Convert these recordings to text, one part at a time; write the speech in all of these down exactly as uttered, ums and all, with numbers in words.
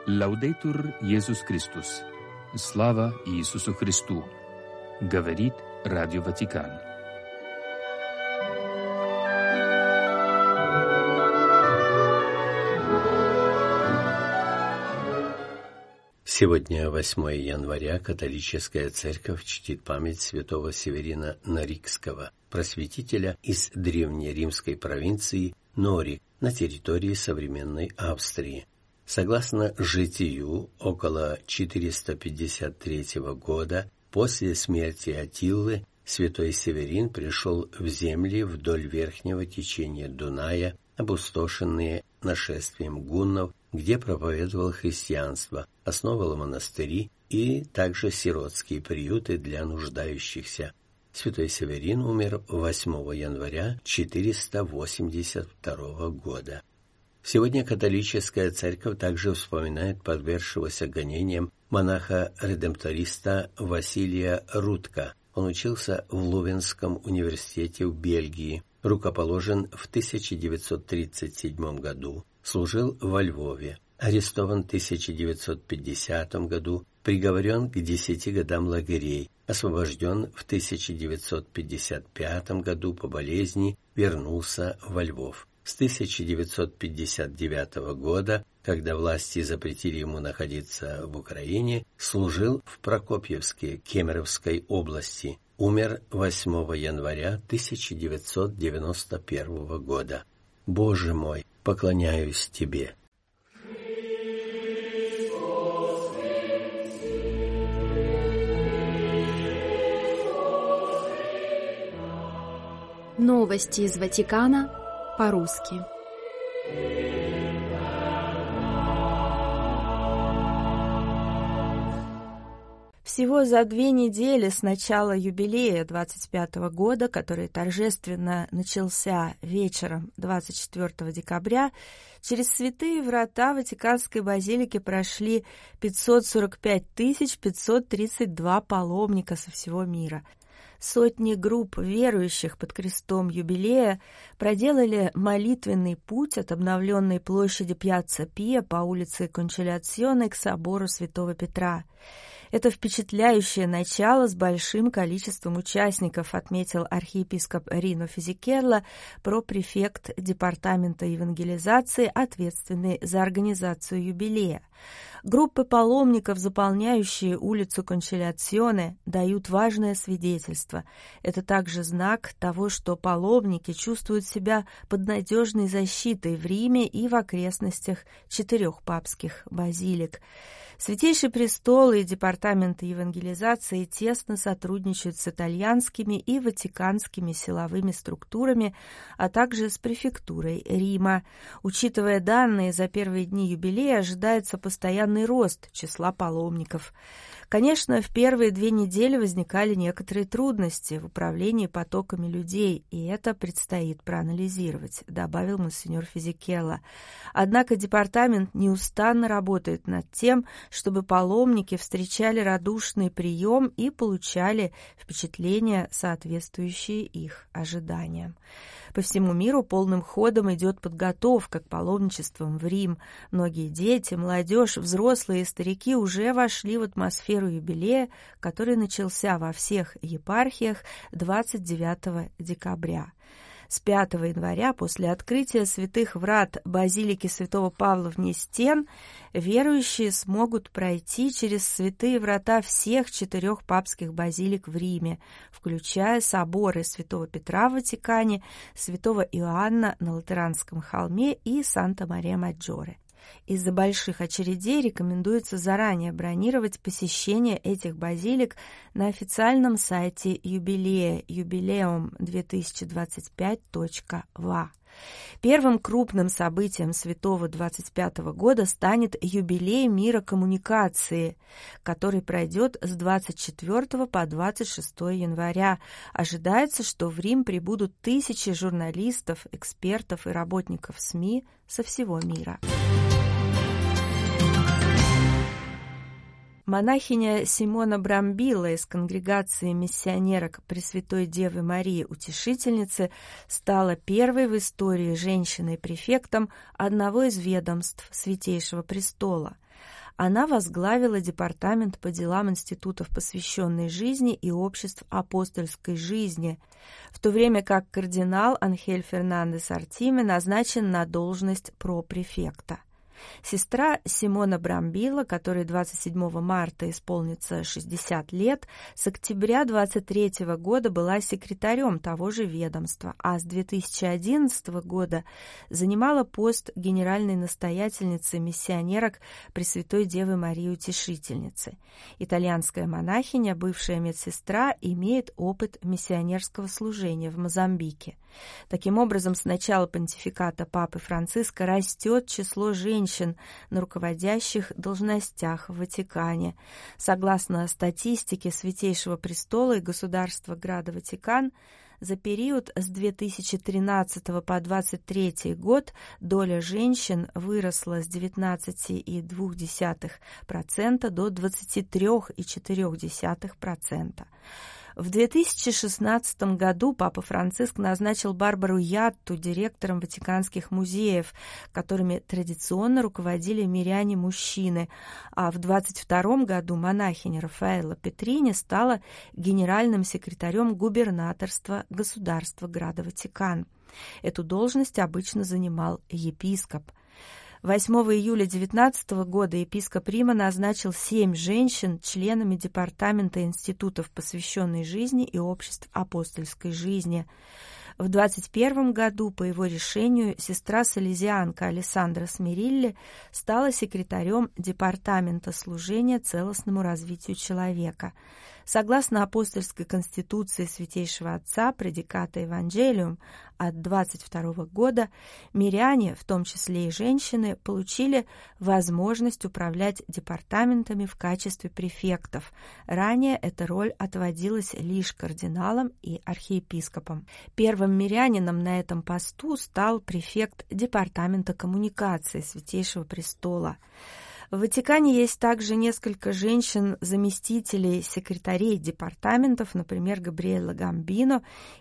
Лаудейтур Иисус Христос. Слава Иисусу Христу. Говорит Радио Ватикан. Сегодня, восьмое января, католическая церковь чтит память святого Северина Норикского, просветителя из древнеримской провинции Норик на территории современной Австрии. Согласно житию, около четыреста пятьдесят третьего года, после смерти Аттилы, святой Северин пришел в земли вдоль верхнего течения Дуная, опустошенные нашествием гуннов, где проповедовал христианство, основывал монастыри и также сиротские приюты для нуждающихся. Святой Северин умер восьмого января четыреста восемьдесят второго года. Сегодня католическая церковь также вспоминает подвергшегося гонениям монаха-редемпториста Василия Рутка. Он учился в Лувенском университете в Бельгии, рукоположен в тысяча девятьсот тридцать седьмом году, служил во Львове, арестован в тысяча девятьсот пятидесятом году, приговорен к десяти годам лагерей, освобожден в тысяча девятьсот пятьдесят пятом году по болезни, вернулся во Львов. С тысяча девятьсот пятьдесят девятого года, когда власти запретили ему находиться в Украине, служил в Прокопьевске Кемеровской области. Умер восьмого января тысяча девятьсот девяносто первого года. Боже мой, поклоняюсь Тебе. Новости из Ватикана по-русски. Всего за две недели с начала юбилея двадцать пятого года, который торжественно начался вечером двадцать четвёртого декабря, через святые врата Ватиканской базилики прошли пятьсот сорок пять тысяч пятьсот тридцать два паломника со всего мира. Сотни групп верующих под крестом юбилея проделали молитвенный путь от обновленной площади Пьяцца Пиа по улице Кончиляционе к собору Святого Петра. Это впечатляющее начало с большим количеством участников, отметил архиепископ Рино Физикелло, пропрефект департамента евангелизации, ответственный за организацию юбилея. Группы паломников, заполняющие улицу Кончиляционе, дают важное свидетельство. Это также знак того, что паломники чувствуют себя под надежной защитой в Риме и в окрестностях четырех папских базилик. Святейший престол и департамент евангелизации тесно сотрудничают с итальянскими и ватиканскими силовыми структурами, а также с префектурой Рима. Учитывая данные, за первые дни юбилея ожидается постоянный рост числа паломников. Конечно, в первые две недели возникали некоторые трудности в управлении потоками людей, и это предстоит проанализировать, добавил монсеньор Физикелло. Однако департамент неустанно работает над тем, чтобы паломники встречали радушный прием и получали впечатления, соответствующие их ожиданиям. По всему миру полным ходом идет подготовка к паломничествам в Рим. Многие дети, молодежь, взрослые и старики уже вошли в атмосферу юбилея, который начался во всех епархиях двадцать девятого декабря. С пятого января, после открытия святых врат базилики святого Павла вне стен, верующие смогут пройти через святые врата всех четырех папских базилик в Риме, включая соборы святого Петра в Ватикане, святого Иоанна на Латеранском холме и Санта-Мария-Маджоре. Из-за больших очередей рекомендуется заранее бронировать посещение этих базилик на официальном сайте юбилея юбилеум две тысячи двадцать пять точка ви. Первым крупным событием святого двадцать пятого года станет юбилей мира коммуникации, который пройдет с двадцать четвёртого по двадцать шестое января. Ожидается, что в Рим прибудут тысячи журналистов, экспертов и работников СМИ со всего мира. Монахиня Симона Брамбила из конгрегации миссионерок Пресвятой Девы Марии Утешительницы стала первой в истории женщиной-префектом одного из ведомств Святейшего Престола. Она возглавила департамент по делам институтов посвященной жизни и обществ апостольской жизни, в то время как кардинал Анхель Фернандес Артиме назначен на должность пропрефекта. Сестра Симона Брамбила, которой двадцать седьмого марта исполнится шестьдесят лет, с октября двадцать третьего года была секретарем того же ведомства, а с две тысячи одиннадцатого года занимала пост генеральной настоятельницы миссионерок Пресвятой Девы Марии Утешительницы. Итальянская монахиня, бывшая медсестра, имеет опыт миссионерского служения в Мозамбике. Таким образом, с начала понтификата Папы Франциска растет число женщин на руководящих должностях в Ватикане. Согласно статистике Святейшего Престола и Государства Града Ватикан, за период с две тысячи тринадцатого по двадцать третий год доля женщин выросла с девятнадцати целых двух десятых процента до двадцати трёх целых четырёх десятых процента. В две тысячи шестнадцатом году Папа Франциск назначил Барбару Ятту директором Ватиканских музеев, которыми традиционно руководили миряне-мужчины, а в двадцать втором году монахиня Рафаэлла Петрини стала генеральным секретарем губернаторства Государства Града Ватикан. Эту должность обычно занимал епископ. восьмого июля две тысячи девятнадцатого года епископ Рима назначил семь женщин членами Департамента институтов посвященной жизни и обществ апостольской жизни. В двадцать первом году по его решению сестра-салезианка Алессандра Смирилли стала секретарем Департамента служения целостному развитию человека. Согласно апостольской конституции Святейшего Отца Предиката Евангелиум от двадцать второго года, миряне, в том числе и женщины, получили возможность управлять департаментами в качестве префектов. Ранее эта роль отводилась лишь кардиналам и архиепископам. Первым мирянином на этом посту стал префект Департамента коммуникации Святейшего Престола. В Ватикане есть также несколько женщин-заместителей секретарей департаментов, например, Габриэла Гамбино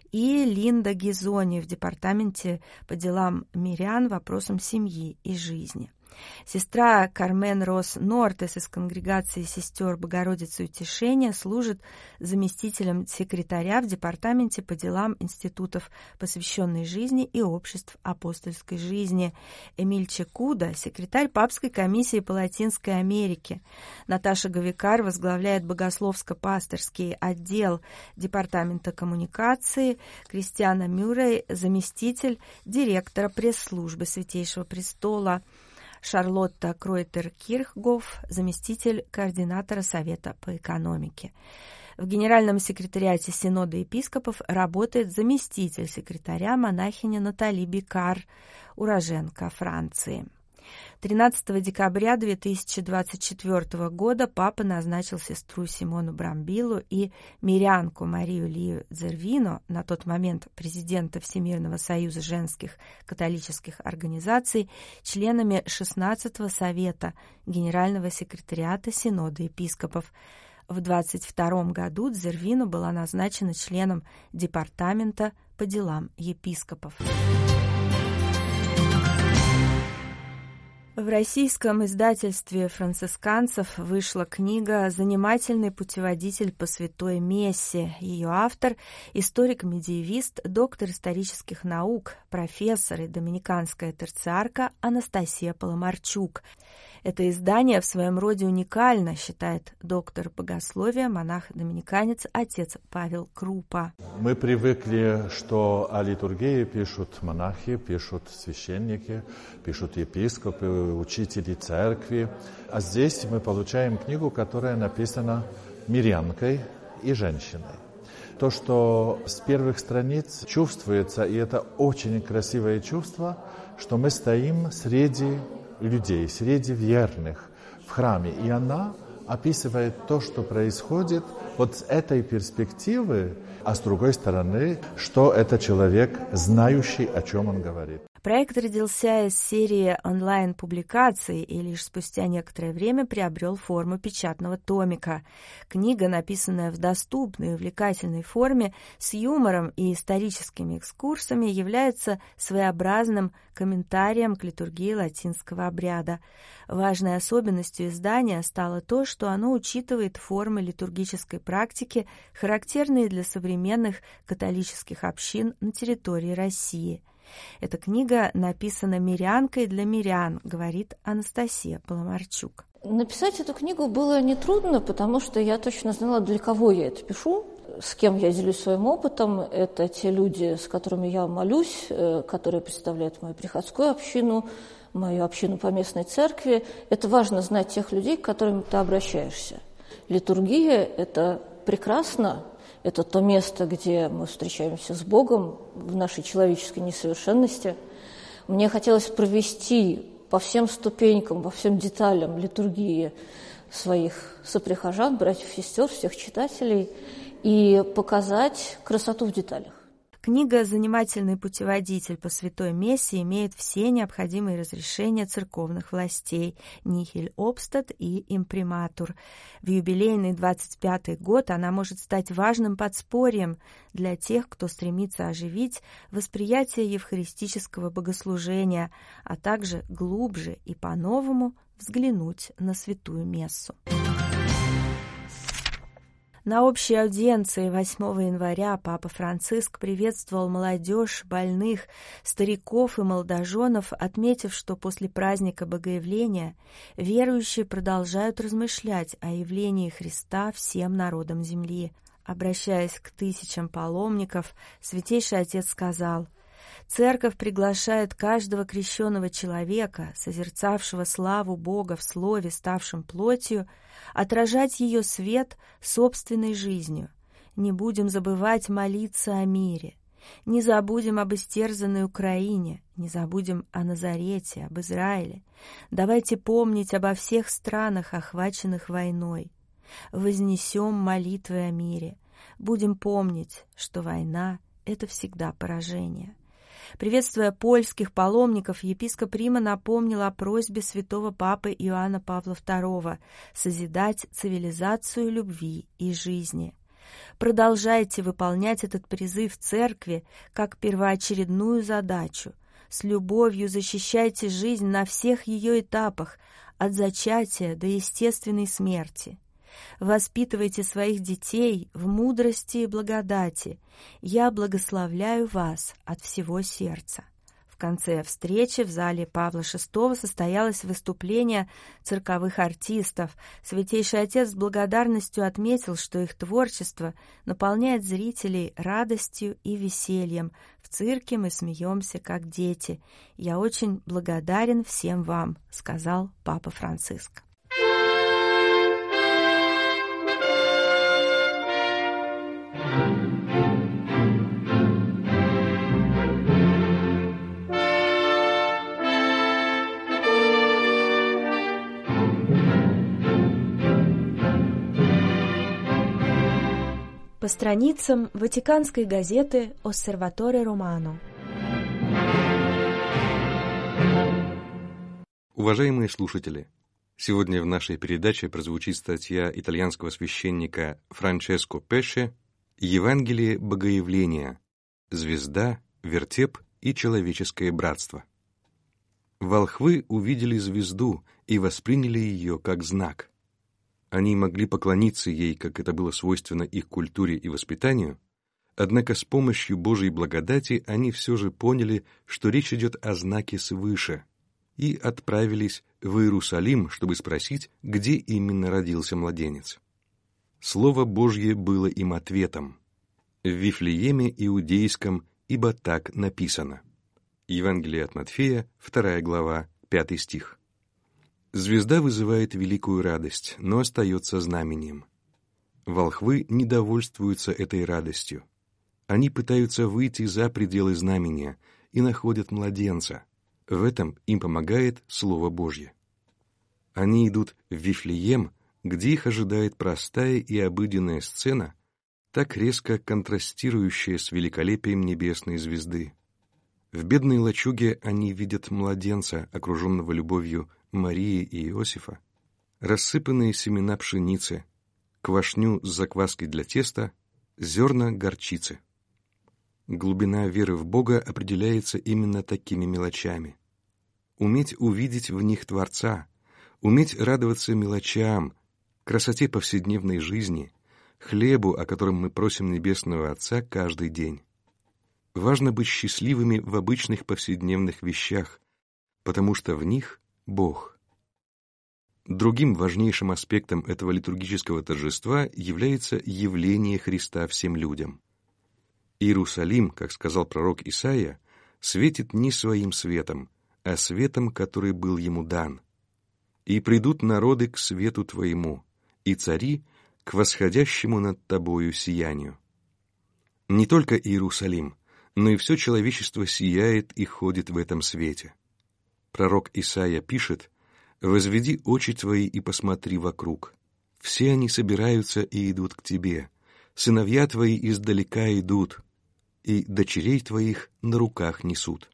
и Линда Гизони в департаменте по делам мирян, вопросам семьи и жизни. Сестра Кармен Рос Нортес из конгрегации сестер Богородицы Утешения служит заместителем секретаря в департаменте по делам институтов посвященной жизни и обществ апостольской жизни. Эмиль Чекуда, секретарь папской комиссии по Латинской Америке. Наташа Говикар возглавляет богословско-пасторский отдел департамента коммуникации. Кристиана Мюррей, заместитель директора пресс-службы Святейшего Престола. Шарлотта Кройтер-Кирхгоф, заместитель координатора Совета по экономике. В Генеральном секретариате Синода епископов работает заместитель секретаря монахиня Натали Бикар, уроженка Франции. тринадцатого декабря две тысячи двадцать четвёртого года папа назначил сестру Симону Брамбилу и мирянку Марию Лию Дзервино, на тот момент президента Всемирного союза женских католических организаций, членами шестнадцатого совета Генерального секретариата Синода епископов. В двадцать втором году Дзервино была назначена членом Департамента по делам епископов. В российском издательстве францисканцев вышла книга «Занимательный путеводитель по святой мессе». Ее автор – историк-медиевист, доктор исторических наук, профессор и доминиканская терциарка Анастасия Поломарчук. Это издание в своем роде уникально, считает доктор богословия, монах-доминиканец, отец Павел Крупа. Мы привыкли, что о литургии пишут монахи, пишут священники, пишут епископы, учители церкви. А здесь мы получаем книгу, которая написана мирянкой и женщиной. То, что с первых страниц чувствуется, и это очень красивое чувство, что мы стоим среди людей, среди верных в храме. И она описывает то, что происходит вот с этой перспективы, а с другой стороны, что это человек, знающий, о чем он говорит. Проект родился из серии онлайн-публикаций и лишь спустя некоторое время приобрел форму печатного томика. Книга, написанная в доступной и увлекательной форме, с юмором и историческими экскурсами, является своеобразным комментарием к литургии латинского обряда. Важной особенностью издания стало то, что оно учитывает формы литургической практики, характерные для современных католических общин на территории России. Эта книга написана мирянкой для мирян, говорит Анастасия Поломарчук. Написать эту книгу было нетрудно, потому что я точно знала, для кого я это пишу, с кем я делюсь своим опытом. Это те люди, с которыми я молюсь, которые представляют мою приходскую общину, мою общину по местной церкви. Это важно знать тех людей, к которым ты обращаешься. Литургия – это прекрасно. Это то место, где мы встречаемся с Богом в нашей человеческой несовершенности. Мне хотелось провести по всем ступенькам, по всем деталям литургии своих соприхожан, братьев и сестер, всех читателей, и показать красоту в деталях. Книга «Занимательный путеводитель по Святой Мессе» имеет все необходимые разрешения церковных властей «Нихиль обстат» и «Имприматур». В юбилейный двадцать пятый год она может стать важным подспорьем для тех, кто стремится оживить восприятие евхаристического богослужения, а также глубже и по-новому взглянуть на Святую Мессу. На общей аудиенции восьмого января Папа Франциск приветствовал молодежь, больных, стариков и молодоженов, отметив, что после праздника Богоявления верующие продолжают размышлять о явлении Христа всем народам земли. Обращаясь к тысячам паломников, Святейший Отец сказал: «Церковь приглашает каждого крещенного человека, созерцавшего славу Бога в Слове, ставшем плотью, отражать ее свет собственной жизнью. Не будем забывать молиться о мире. Не забудем об истерзанной Украине, не забудем о Назарете, об Израиле. Давайте помнить обо всех странах, охваченных войной. Вознесем молитвы о мире. Будем помнить, что война — это всегда поражение». Приветствуя польских паломников, епископ Рима напомнил о просьбе святого папы Иоанна Павла второго созидать цивилизацию любви и жизни. Продолжайте выполнять этот призыв церкви как первоочередную задачу. С любовью защищайте жизнь на всех ее этапах, от зачатия до естественной смерти. Воспитывайте своих детей в мудрости и благодати. Я благословляю вас от всего сердца». В конце встречи в зале Павла шестого состоялось выступление цирковых артистов. Святейший Отец с благодарностью отметил, что их творчество наполняет зрителей радостью и весельем. В цирке мы смеемся, как дети. «Я очень благодарен всем вам», — сказал Папа Франциск. По страницам ватиканской газеты «Осерваторе Романо». Уважаемые слушатели, сегодня в нашей передаче прозвучит статья итальянского священника Франческо Пеше «Евангелие Богоявления. Звезда, вертеп и человеческое братство». Волхвы увидели звезду и восприняли ее как знак. Они могли поклониться ей, как это было свойственно их культуре и воспитанию, однако с помощью Божьей благодати они все же поняли, что речь идет о знаке свыше, и отправились в Иерусалим, чтобы спросить, где именно родился младенец. Слово Божье было им ответом: «В Вифлееме Иудейском, ибо так написано». Евангелие от Матфея, вторая глава, пятый стих. Звезда вызывает великую радость, но остается знамением. Волхвы не довольствуются этой радостью. Они пытаются выйти за пределы знамения и находят младенца. В этом им помогает Слово Божье. Они идут в Вифлеем, где их ожидает простая и обыденная сцена, так резко контрастирующая с великолепием небесной звезды. В бедной лачуге они видят младенца, окруженного любовью Марии и Иосифа, рассыпанные семена пшеницы, квашню с закваской для теста, зерна горчицы. Глубина веры в Бога определяется именно такими мелочами. Уметь увидеть в них Творца, уметь радоваться мелочам, красоте повседневной жизни, хлебу, о котором мы просим Небесного Отца каждый день. Важно быть счастливыми в обычных повседневных вещах, потому что в них Бог. Другим важнейшим аспектом этого литургического торжества является явление Христа всем людям. Иерусалим, как сказал пророк Исаия, светит не своим светом, а светом, который был ему дан. «И придут народы к свету твоему, и цари к восходящему над тобою сиянию». Не только Иерусалим, но и все человечество сияет и ходит в этом свете. Пророк Исаия пишет: «Возведи очи твои и посмотри вокруг. Все они собираются и идут к тебе. Сыновья твои издалека идут, и дочерей твоих на руках несут».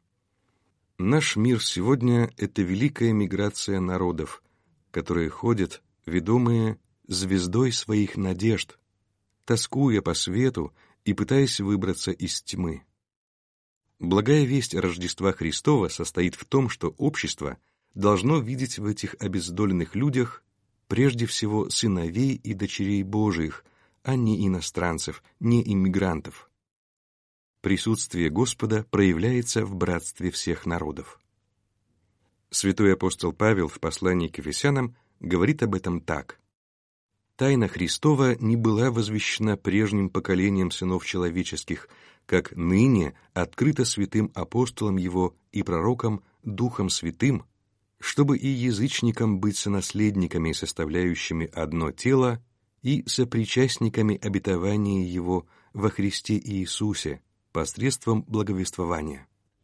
Наш мир сегодня — это великая миграция народов, которые ходят, ведомые звездой своих надежд, тоскуя по свету и пытаясь выбраться из тьмы. Благая весть Рождества Христова состоит в том, что общество должно видеть в этих обездоленных людях прежде всего сыновей и дочерей Божиих, а не иностранцев, не иммигрантов. Присутствие Господа проявляется в братстве всех народов. Святой апостол Павел в послании к Ефесянам говорит об этом так: «Тайна Христова не была возвещена прежним поколением сынов человеческих, как ныне открыта святым апостолам его и пророкам Духом Святым, чтобы и язычникам быть сонаследниками, составляющими одно тело, и сопричастниками обетования его во Христе Иисусе, посредством благовествования».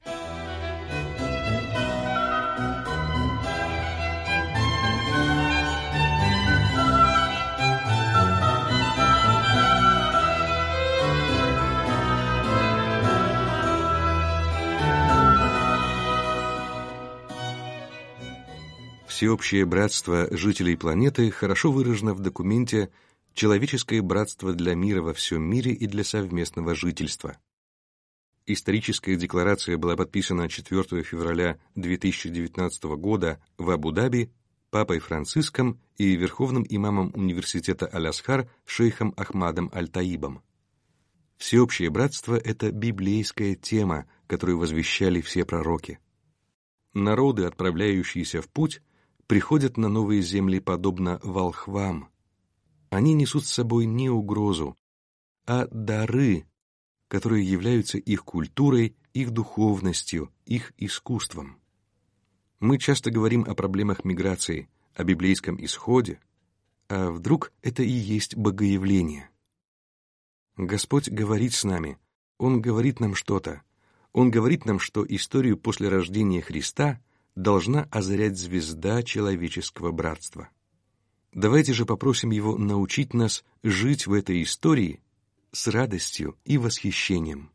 Всеобщее братство жителей планеты хорошо выражено в документе «Человеческое братство для мира во всем мире и для совместного жительства». Историческая декларация была подписана четвёртого февраля две тысячи девятнадцатого года в Абу-Даби папой Франциском и верховным имамом университета Аль-Азхар шейхом Ахмадом Аль-Таибом. Всеобщее братство — это библейская тема, которую возвещали все пророки. Народы, отправляющиеся в путь, приходят на новые земли подобно волхвам. Они несут с собой не угрозу, а дары, которые являются их культурой, их духовностью, их искусством. Мы часто говорим о проблемах миграции, о библейском исходе, а вдруг это и есть богоявление? Господь говорит с нами, Он говорит нам что-то. Он говорит нам, что историю после рождения Христа должна озарять звезда человеческого братства. Давайте же попросим Его научить нас жить в этой истории с радостью и восхищением.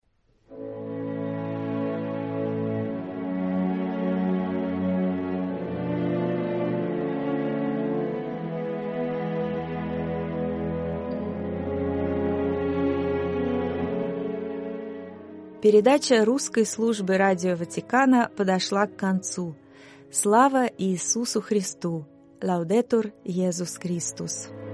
Передача русской службы Радио Ватикана подошла к концу. Слава Иисусу Христу! Лаудетур Иисус Христос!